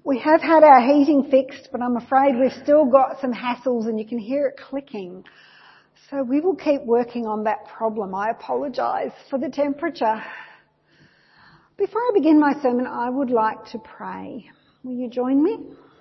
We have had our heating fixed, but I'm afraid we've still got some hassles and you can hear it clicking. So we will keep working on that problem. I apologise for the temperature. Before I begin my sermon, I would like to pray. Will you join me?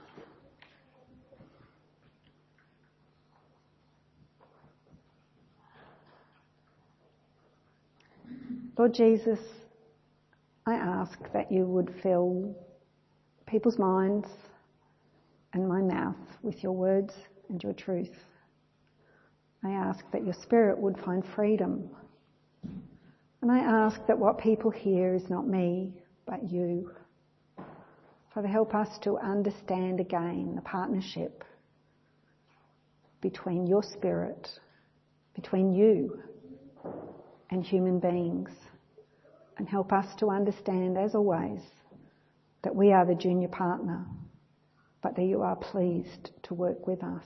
Lord Jesus, I ask that you would fill people's minds and my mouth with your words and your truth. I ask that your Spirit would find freedom. And I ask that what people hear is not me, but you. Father, help us to understand again the partnership between your Spirit, between you and human beings. And help us to understand, as always, that we are the junior partner, but that you are pleased to work with us.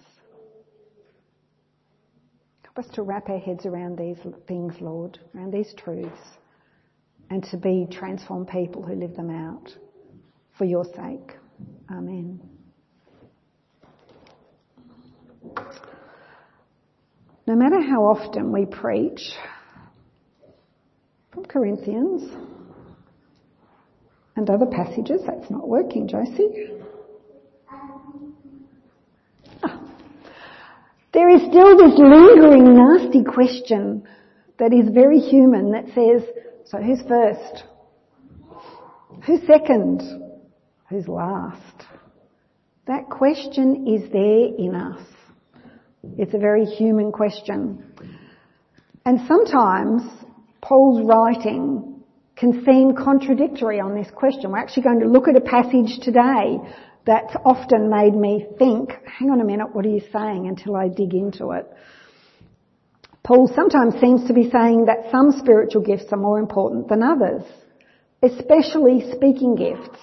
Help us to wrap our heads around these things, Lord, around these truths, and to be transformed people who live them out for your sake. Amen. No matter how often we preach from Corinthians and other passages, that's not working, Josie. There is still this lingering nasty question that is very human that says, so who's first? Who's second? Who's last? That question is there in us. It's a very human question. And sometimes Paul's writing can seem contradictory on this question. We're actually going to look at a passage today that's often made me think, hang on a minute, what are you saying, until I dig into it. Paul sometimes seems to be saying that some spiritual gifts are more important than others, especially speaking gifts.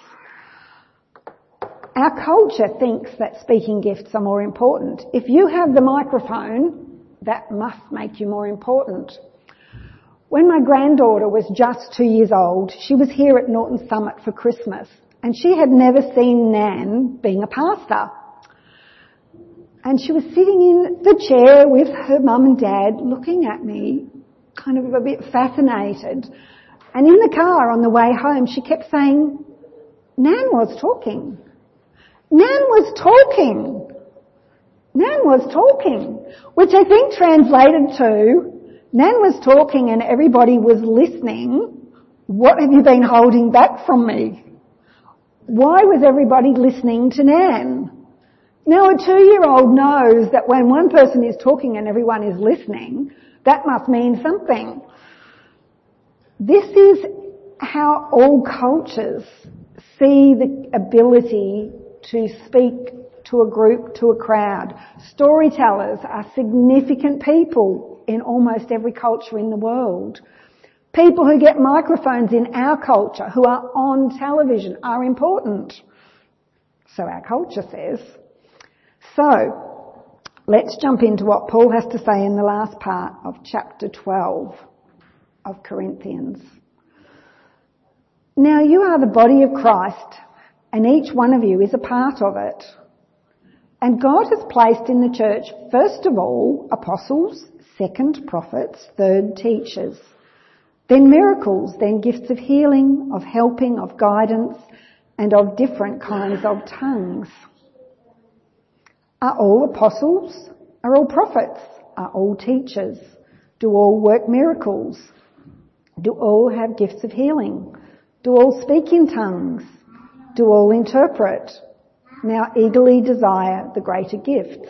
Our culture thinks that speaking gifts are more important. If you have the microphone, that must make you more important. When my granddaughter was just 2 years old, she was here at Norton Summit for Christmas, and she had never seen Nan being a pastor. And she was sitting in the chair with her mum and dad looking at me, kind of a bit fascinated. And in the car on the way home, she kept saying, Nan was talking. Nan was talking. Nan was talking. Which I think translated to, Nan was talking and everybody was listening. What have you been holding back from me? Why was everybody listening to Nan? Now a 2-year-old knows that when one person is talking and everyone is listening, that must mean something. This is how all cultures see the ability to speak to a group, to a crowd. Storytellers are significant people in almost every culture in the world. People who get microphones in our culture, who are on television, are important. So our culture says. So, let's jump into what Paul has to say in the last part of chapter 12 of Corinthians. Now you are the body of Christ, and each one of you is a part of it. And God has placed in the church, first of all, apostles, second, prophets, third, teachers, then miracles, then gifts of healing, of helping, of guidance, and of different kinds of tongues. Are all apostles? Are all prophets? Are all teachers? Do all work miracles? Do all have gifts of healing? Do all speak in tongues? Do all interpret? Now eagerly desire the greater gifts.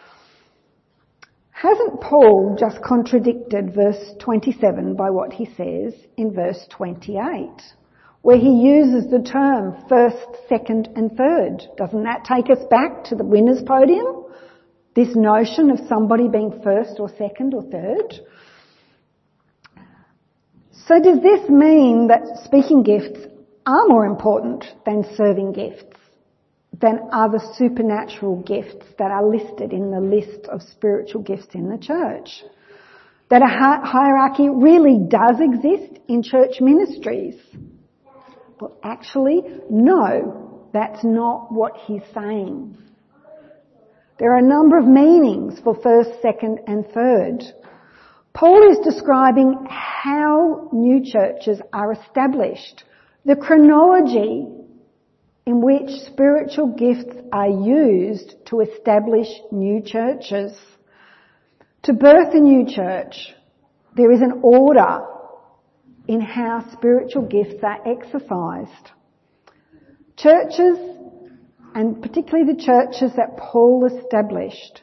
Hasn't Paul just contradicted verse 27 by what he says in verse 28, where he uses the term first, second and third? Doesn't that take us back to the winner's podium? This notion of somebody being first or second or third? So does this mean that speaking gifts are more important than serving gifts, than other supernatural gifts that are listed in the list of spiritual gifts in the church? That a hierarchy really does exist in church ministries? Well, actually, no. That's not what he's saying. There are a number of meanings for first, second and third. Paul is describing how new churches are established, the chronology in which spiritual gifts are used to establish new churches. To birth a new church, there is an order in how spiritual gifts are exercised. Churches, and particularly the churches that Paul established,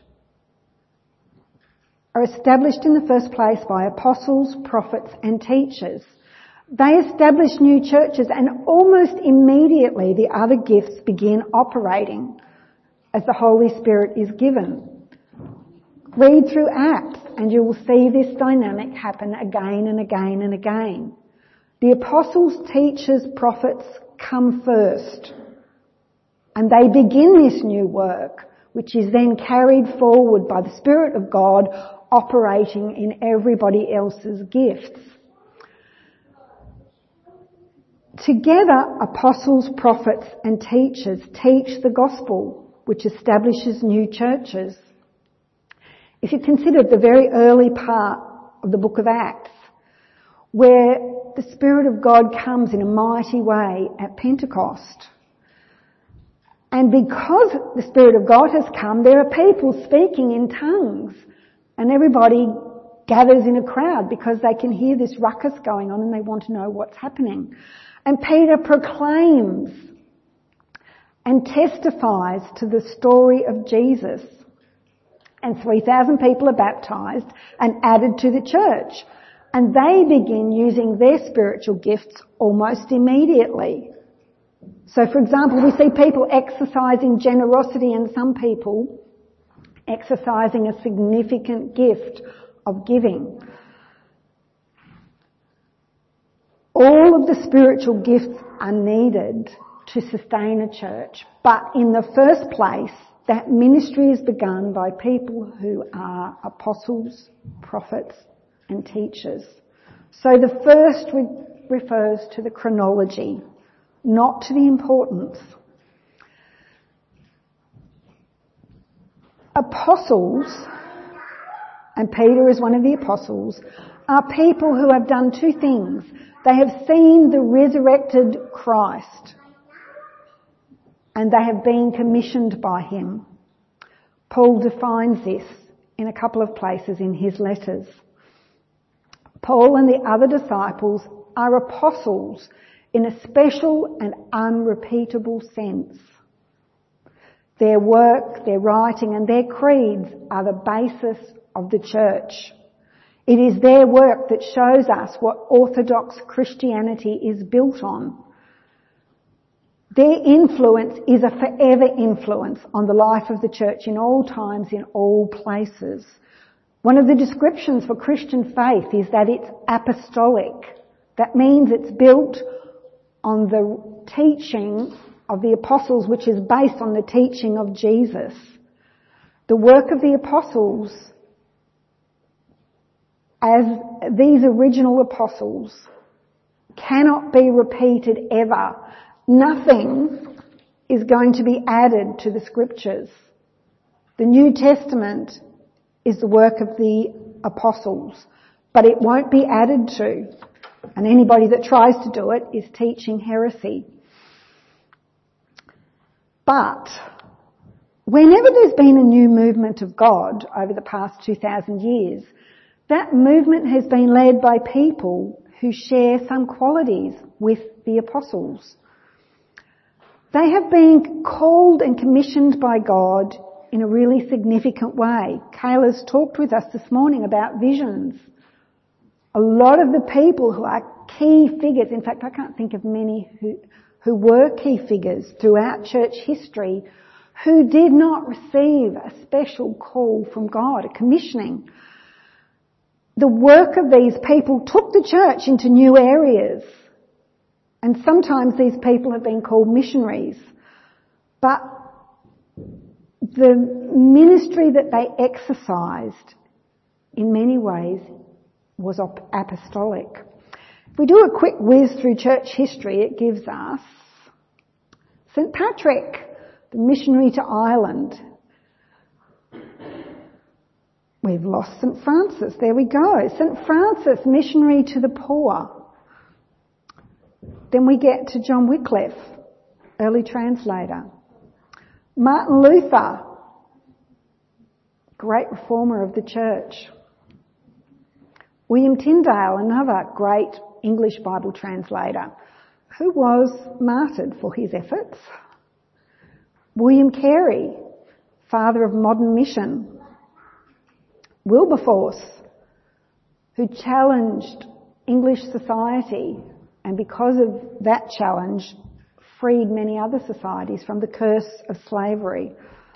are established in the first place by apostles, prophets and teachers. They establish new churches and almost immediately the other gifts begin operating as the Holy Spirit is given. Read through Acts and you will see this dynamic happen again and again and again. The apostles, teachers, prophets come first and they begin this new work, which is then carried forward by the Spirit of God operating in everybody else's gifts. Together, apostles, prophets and teachers teach the gospel, which establishes new churches. If you consider the very early part of the book of Acts, where the Spirit of God comes in a mighty way at Pentecost. And because the Spirit of God has come, there are people speaking in tongues. And everybody gathers in a crowd because they can hear this ruckus going on and they want to know what's happening. And Peter proclaims and testifies to the story of Jesus. And 3,000 people are baptised and added to the church. And they begin using their spiritual gifts almost immediately. So for example, we see people exercising generosity and some people exercising a significant gift of giving. All of the spiritual gifts are needed to sustain a church, but in the first place, that ministry is begun by people who are apostles, prophets and teachers. So the first refers to the chronology, not to the importance. Apostles, and Peter is one of the apostles, are people who have done two things. They have seen the resurrected Christ and they have been commissioned by him. Paul defines this in a couple of places in his letters. Paul and the other disciples are apostles in a special and unrepeatable sense. Their work, their writing and their creeds are the basis of the church. It is their work that shows us what Orthodox Christianity is built on. Their influence is a forever influence on the life of the church in all times, in all places. One of the descriptions for Christian faith is that it's apostolic. That means it's built on the teaching of the apostles, which is based on the teaching of Jesus. The work of the apostles, as these original apostles, cannot be repeated ever. Nothing is going to be added to the scriptures. The New Testament is the work of the apostles, but it won't be added to. And anybody that tries to do it is teaching heresy. But whenever there's been a new movement of God over the past 2,000 years, that movement has been led by people who share some qualities with the apostles. They have been called and commissioned by God in a really significant way. Kayla's talked with us this morning about visions. A lot of the people who are key figures, in fact I can't think of many who were key figures throughout church history, who did not receive a special call from God, a commissioning. The work of these people took the church into new areas. And sometimes these people have been called missionaries. But the ministry that they exercised in many ways was apostolic. If we do a quick whiz through church history, it gives us St. Patrick, the missionary to Ireland. We've lost St. Francis. There we go. St. Francis, missionary to the poor. Then we get to John Wycliffe, early translator. Martin Luther, great reformer of the church. William Tyndale, another great English Bible translator, who was martyred for his efforts. William Carey, father of modern mission. Wilberforce, who challenged English society and because of that challenge freed many other societies from the curse of slavery.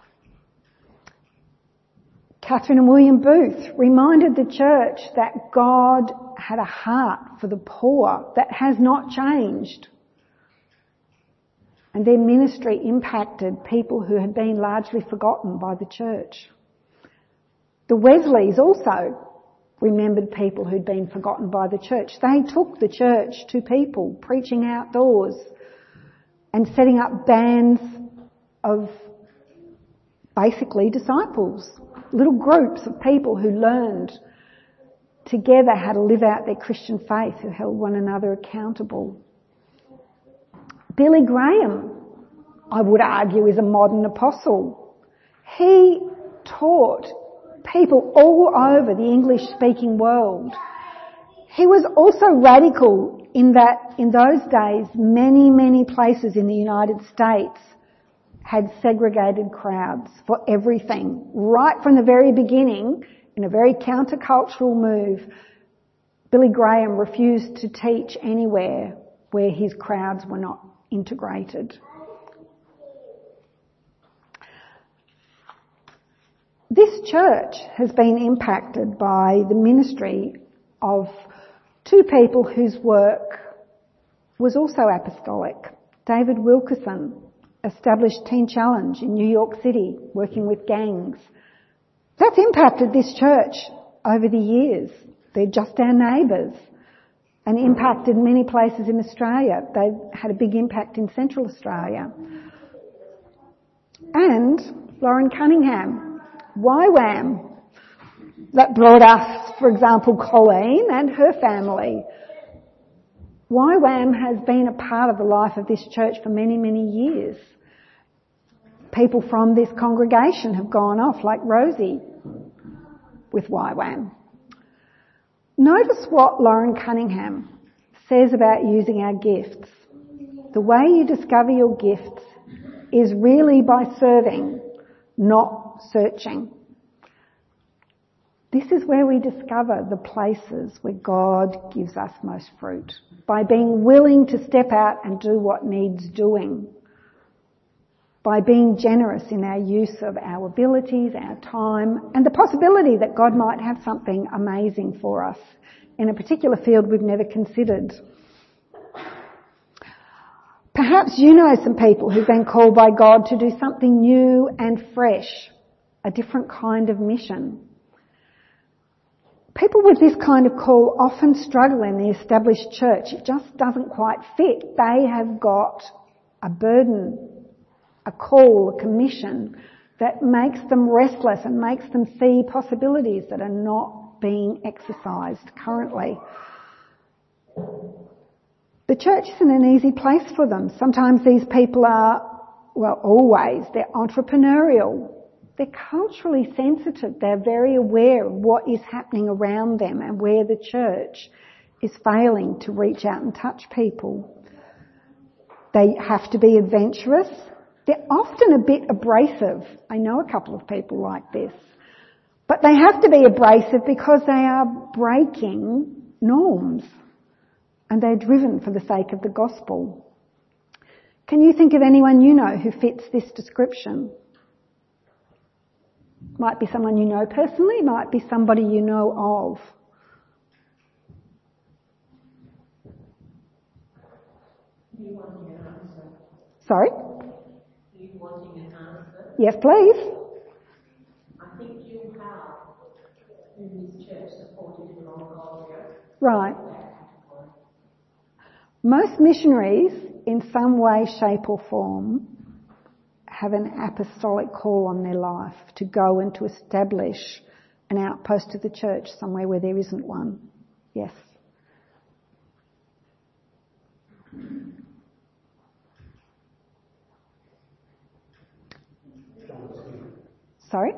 Catherine and William Booth reminded the church that God had a heart for the poor that has not changed. And their ministry impacted people who had been largely forgotten by the church. The Wesleys also remembered people who'd been forgotten by the church. They took the church to people, preaching outdoors and setting up bands of basically disciples, little groups of people who learned together how to live out their Christian faith, who held one another accountable. Billy Graham, I would argue, is a modern apostle. He taught people all over the English-speaking world. He was also radical in that in those days many, many places in the United States had segregated crowds for everything. Right from the very beginning, in a very countercultural move, Billy Graham refused to teach anywhere where his crowds were not integrated. This church has been impacted by the ministry of two people whose work was also apostolic. David Wilkerson established Teen Challenge in New York City, working with gangs. That's impacted this church over the years. They're just our neighbours and impacted many places in Australia. They've had a big impact in Central Australia. And Lauren Cunningham, YWAM, that brought us, for example, Colleen and her family. YWAM has been a part of the life of this church for many, many years. People from this congregation have gone off, like Rosie, with YWAM. Notice what Lauren Cunningham says about using our gifts. The way you discover your gifts is really by serving, not searching. This is where we discover the places where God gives us most fruit, by being willing to step out and do what needs doing, by being generous in our use of our abilities, our time, and the possibility that God might have something amazing for us in a particular field we've never considered. Perhaps you know some people who've been called by God to do something new and fresh, a different kind of mission. People with this kind of call often struggle in the established church. It just doesn't quite fit. They have got a burden, a call, a commission that makes them restless and makes them see possibilities that are not being exercised currently. The church isn't an easy place for them. Sometimes these people are, well, always, they're entrepreneurial. They're culturally sensitive. They're very aware of what is happening around them and where the church is failing to reach out and touch people. They have to be adventurous. They're often a bit abrasive. I know a couple of people like this. But they have to be abrasive because they are breaking norms and they're driven for the sake of the gospel. Can you think of anyone you know who fits this description? Might be someone you know personally, might be somebody you know of. You wanting an answer? Sorry? You wanting an answer? Yes, please. I think you have in this church supported in Mongolia. Right. Most missionaries in some way, shape or form, have an apostolic call on their life to go and to establish an outpost of the church somewhere where there isn't one. Yes. Sorry?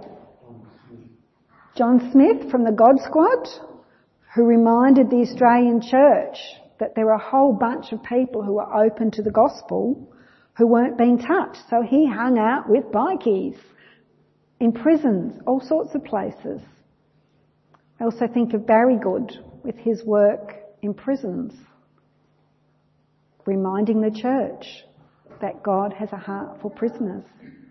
John Smith from the God Squad, who reminded the Australian church that there were a whole bunch of people who were open to the gospel who weren't being touched. So he hung out with bikies in prisons, all sorts of places. I also think of Barry Good with his work in prisons, reminding the church that God has a heart for prisoners.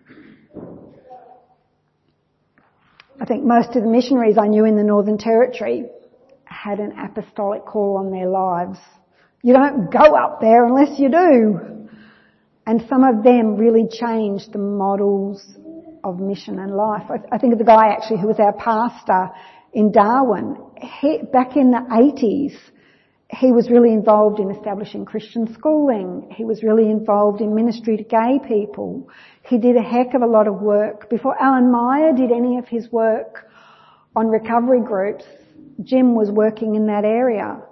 I think most of the missionaries I knew in the Northern Territory had an apostolic call on their lives. You don't go up there unless you do. And some of them really changed the models of mission and life. I think of the guy actually who was our pastor in Darwin. Back in the 80s, he was really involved in establishing Christian schooling. He was really involved in ministry to gay people. He did a heck of a lot of work. Before Alan Meyer did any of his work on recovery groups, Jim was working in that area.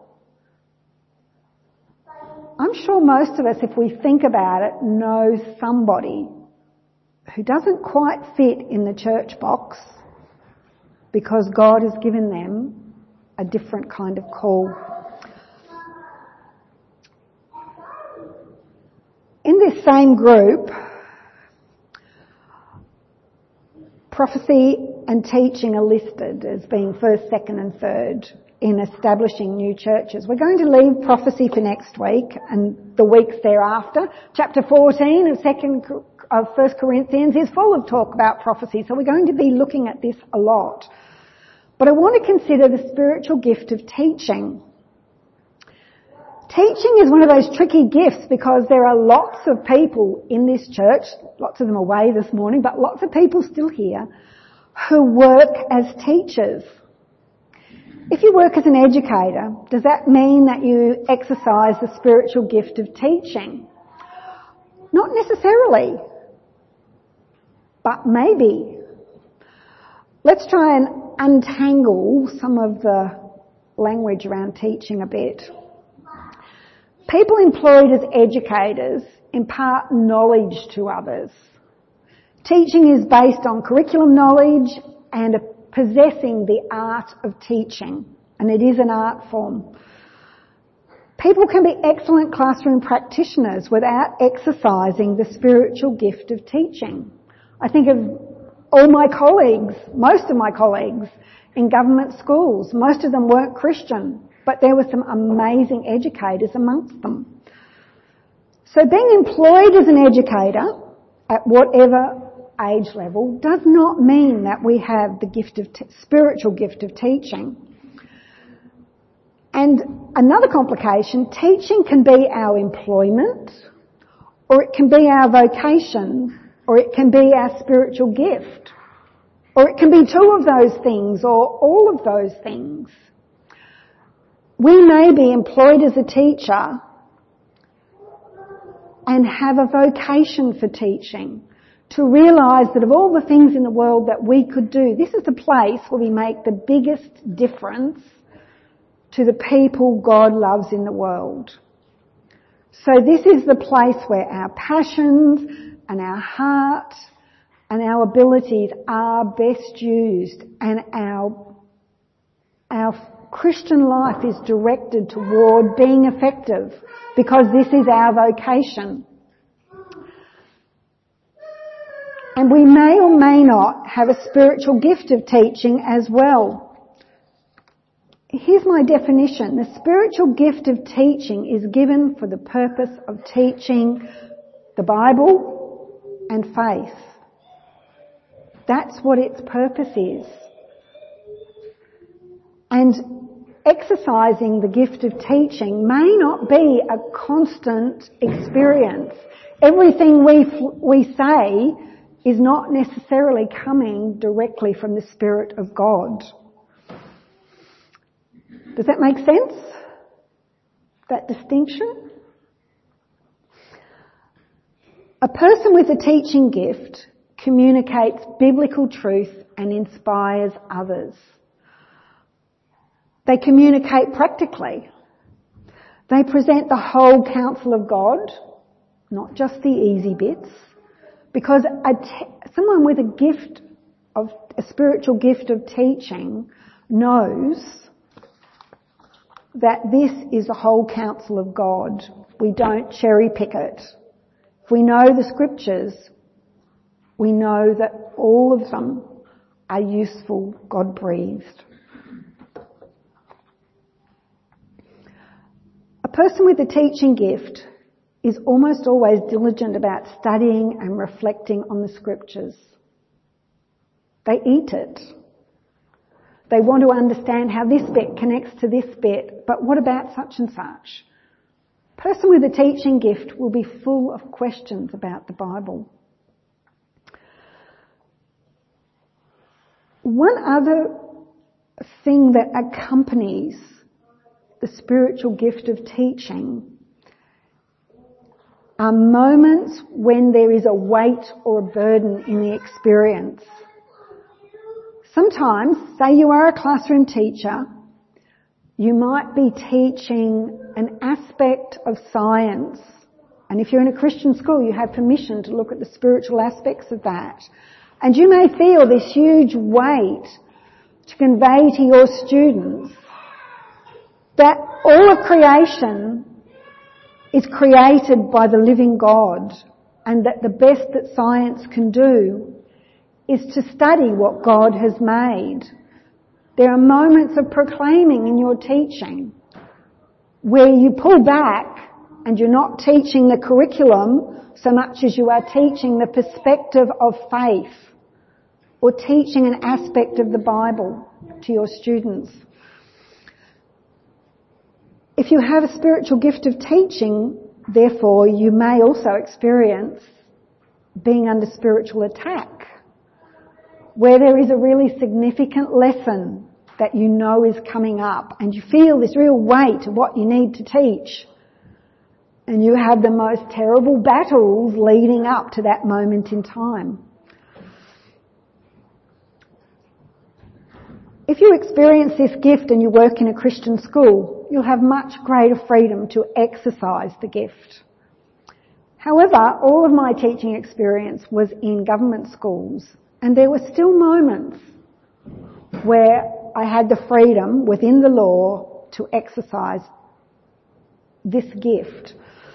I'm sure most of us, if we think about it, know somebody who doesn't quite fit in the church box because God has given them a different kind of call. In this same group, prophecy and teaching are listed as being first, second and third in establishing new churches. We're going to leave prophecy for next week and the weeks thereafter. Chapter 14 of 1 Corinthians is full of talk about prophecy, so we're going to be looking at this a lot. But I want to consider the spiritual gift of teaching. Teaching is one of those tricky gifts because there are lots of people in this church, lots of them away this morning, but lots of people still here, who work as teachers. If you work as an educator, does that mean that you exercise the spiritual gift of teaching? Not necessarily, but maybe. Let's try and untangle some of the language around teaching a bit. People employed as educators impart knowledge to others. Teaching is based on curriculum knowledge and possessing the art of teaching, and it is an art form. People can be excellent classroom practitioners without exercising the spiritual gift of teaching. I think of all my colleagues, most of my colleagues in government schools. Most of them weren't Christian, but there were some amazing educators amongst them. So being employed as an educator at whatever age level does not mean that we have the gift of spiritual gift of teaching. And another complication, teaching can be our employment, or it can be our vocation, or it can be our spiritual gift, or it can be two of those things, or all of those things. We may be employed as a teacher and have a vocation for teaching, to realise that of all the things in the world that we could do, this is the place where we make the biggest difference to the people God loves in the world. So this is the place where our passions and our heart and our abilities are best used, and our Christian life is directed toward being effective, because this is our vocation. And we may or may not have a spiritual gift of teaching as well. Here's my definition. The spiritual gift of teaching is given for the purpose of teaching the Bible and faith. That's what its purpose is. And exercising the gift of teaching may not be a constant experience. Everything we say is not necessarily coming directly from the Spirit of God. Does that make sense? That distinction? A person with a teaching gift communicates biblical truth and inspires others. They communicate practically. They present the whole counsel of God, not just the easy bits, because someone with a spiritual gift of teaching knows that this is the whole counsel of God. We don't cherry pick it. If we know the scriptures, we know that all of them are useful, God-breathed. A person with a teaching gift is almost always diligent about studying and reflecting on the scriptures. They eat it. They want to understand how this bit connects to this bit, but what about such and such? A person with a teaching gift will be full of questions about the Bible. One other thing that accompanies the spiritual gift of teaching are moments when there is a weight or a burden in the experience. Sometimes, say you are a classroom teacher, you might be teaching an aspect of science, and if you're in a Christian school, you have permission to look at the spiritual aspects of that. And you may feel this huge weight to convey to your students that all of creation is created by the living God, and that the best that science can do is to study what God has made. There are moments of proclaiming in your teaching where you pull back and you're not teaching the curriculum so much as you are teaching the perspective of faith or teaching an aspect of the Bible to your students. If you have a spiritual gift of teaching, therefore, you may also experience being under spiritual attack, where there is a really significant lesson that you know is coming up and you feel this real weight of what you need to teach, and you have the most terrible battles leading up to that moment in time. If you experience this gift and you work in a Christian school, you'll have much greater freedom to exercise the gift. However, all of my teaching experience was in government schools, and there were still moments where I had the freedom within the law to exercise this gift.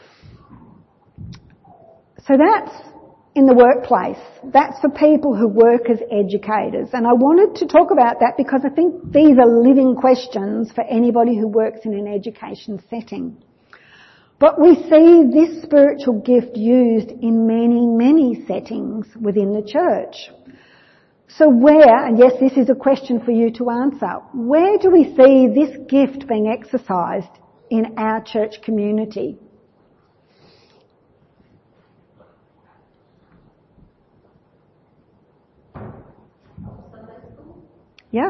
So that's in the workplace. That's for people who work as educators. And I wanted to talk about that because I think these are living questions for anybody who works in an education setting. But we see this spiritual gift used in many, many settings within the church. So where, and yes, this is a question for you to answer, where do we see this gift being exercised in our church community? Yeah.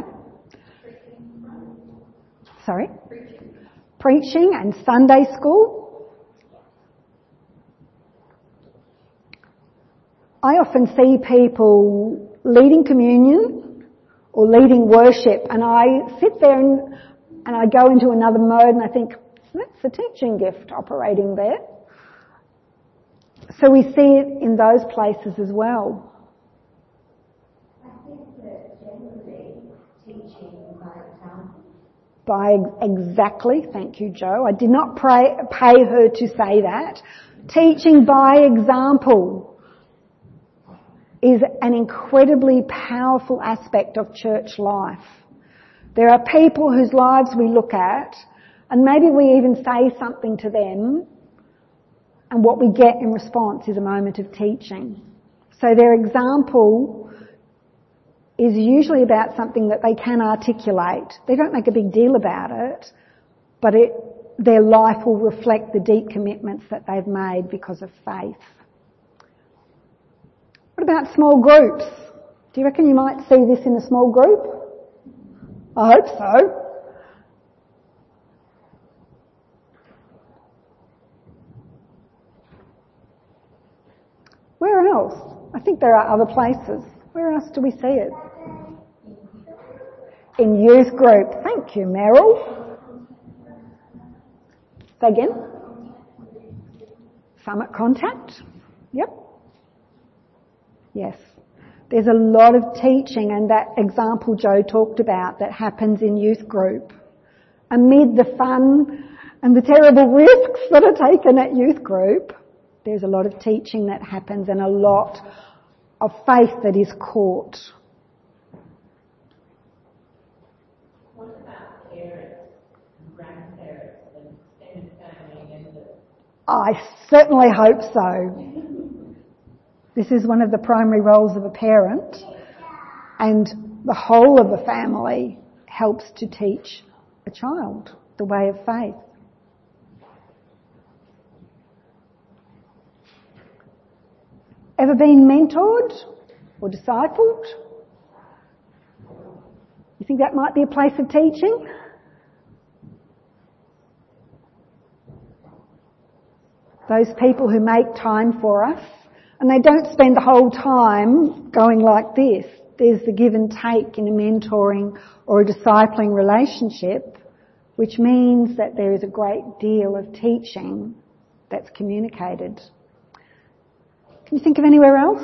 Sorry? Preaching and Sunday school. I often see people leading communion or leading worship, and I sit there and I go into another mode and I think, that's the teaching gift operating there. So we see it in those places as well. Exactly, thank you, Joe. I did not pay her to say that. Teaching by example is an incredibly powerful aspect of church life. There are people whose lives we look at, and maybe we even say something to them, and what we get in response is a moment of teaching. So their example is usually about something that they can articulate. They don't make a big deal about it, but their life will reflect the deep commitments that they've made because of faith. What about small groups? Do you reckon you might see this in a small group? I hope so. else? I think there are other places. Where else do we see it? In youth group. Thank you, Meryl. Say again? Summit contact. Yep. Yes. There's a lot of teaching, and that example Joe talked about that happens in youth group. Amid the fun and the terrible risks that are taken at youth group, there's a lot of teaching that happens and a lot of faith that is caught. What about parents and grandparents and extended family members? I certainly hope so. This is one of the primary roles of a parent, and the whole of the family helps to teach a child the way of faith. Ever been mentored or discipled? You think that might be a place of teaching? Those people who make time for us, and they don't spend the whole time going like this. There's the give and take in a mentoring or a discipling relationship, which means that there is a great deal of teaching that's communicated. Can you think of anywhere else?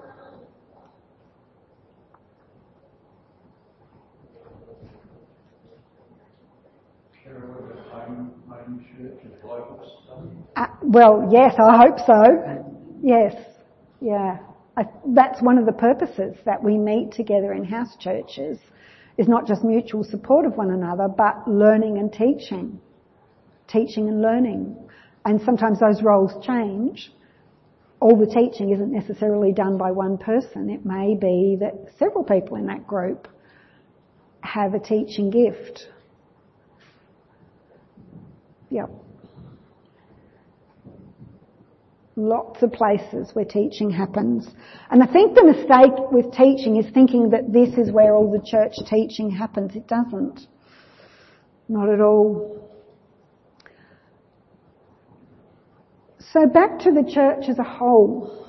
Well, yes, I hope so. Yes, yeah. That's one of the purposes that we meet together in house churches, is not just mutual support of one another, but learning and teaching and learning. And sometimes those roles change. All the teaching isn't necessarily done by one person. It may be that several people in that group have a teaching gift. Yep. Lots of places where teaching happens. And I think the mistake with teaching is thinking that this is where all the church teaching happens. It doesn't. Not at all. So back to the church as a whole.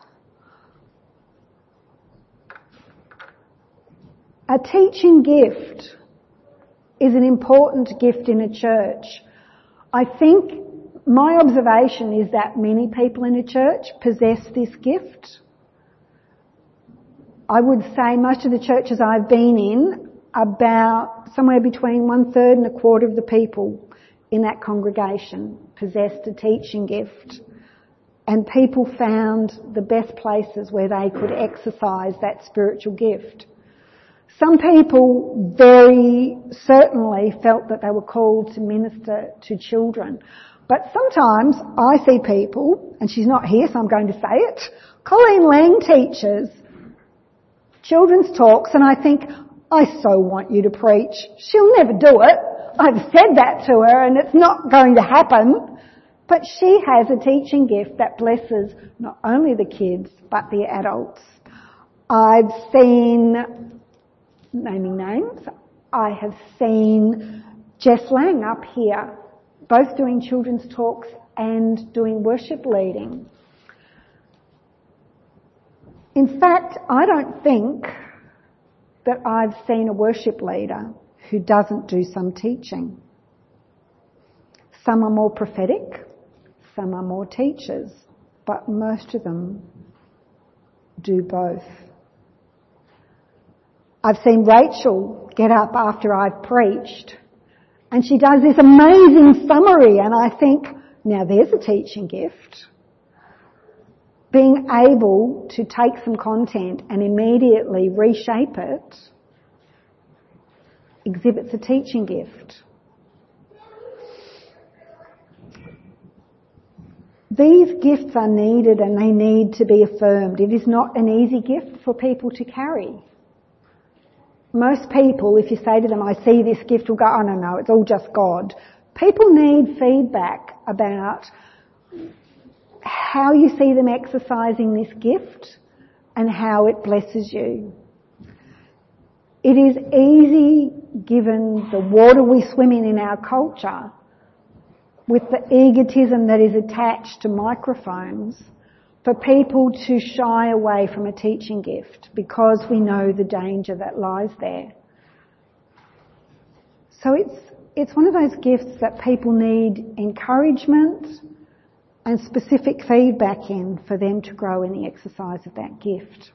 A teaching gift is an important gift in a church. I think my observation is that many people in a church possess this gift. I would say most of the churches I've been in, about somewhere between 1/3 and 1/4 of the people in that congregation possessed a teaching gift, and people found the best places where they could exercise that spiritual gift. Some people very certainly felt that they were called to minister to children. But sometimes I see people, and she's not here so I'm going to say it, Colleen Lang teaches children's talks, and I think, I so want you to preach. She'll never do it. I've said that to her and it's not going to happen. But she has a teaching gift that blesses not only the kids but the adults. I've seen, naming names, I have seen Jess Lang up here, both doing children's talks and doing worship leading. In fact, I don't think that I've seen a worship leader who doesn't do some teaching. Some are more prophetic, some are more teachers, but most of them do both. I've seen Rachel get up after I've preached and she does this amazing summary, and I think, now there's a teaching gift. Being able to take some content and immediately reshape it exhibits a teaching gift. These gifts are needed and they need to be affirmed. It is not an easy gift for people to carry. Most people, if you say to them, I see this gift, will go, oh no, it's all just God. People need feedback about how you see them exercising this gift and how it blesses you. It is easy, given the water we swim in our culture, with the egotism that is attached to microphones, for people to shy away from a teaching gift because we know the danger that lies there. So it's one of those gifts that people need encouragement and specific feedback in for them to grow in the exercise of that gift.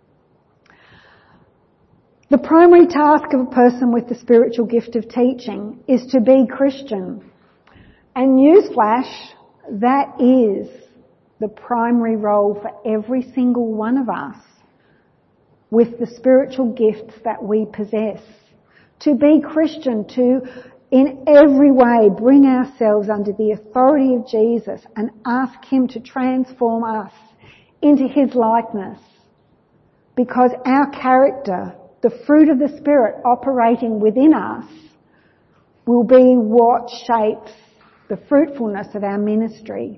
The primary task of a person with the spiritual gift of teaching is to be Christian. And newsflash, that is the primary role for every single one of us with the spiritual gifts that we possess. To be Christian, to in every way bring ourselves under the authority of Jesus and ask Him to transform us into His likeness. Because our character, the fruit of the Spirit operating within us, will be what shapes the fruitfulness of our ministry.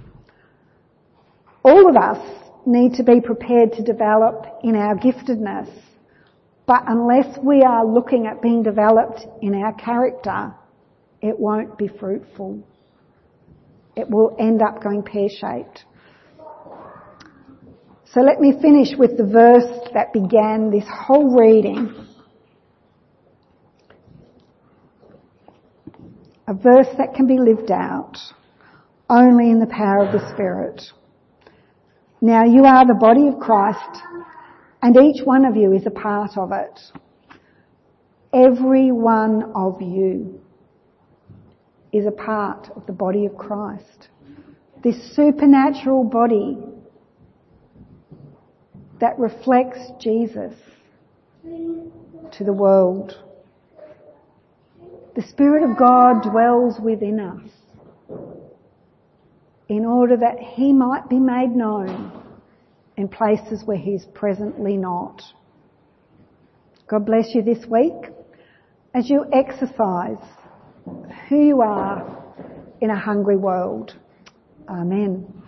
All of us need to be prepared to develop in our giftedness, but unless we are looking at being developed in our character, it won't be fruitful. It will end up going pear-shaped. So let me finish with the verse that began this whole reading. A verse that can be lived out only in the power of the Spirit. Now you are the body of Christ, and each one of you is a part of it. Every one of you is a part of the body of Christ. This supernatural body that reflects Jesus to the world. The Spirit of God dwells within us in order that He might be made known in places where He's presently not. God bless you this week as you exercise who you are in a hungry world. Amen.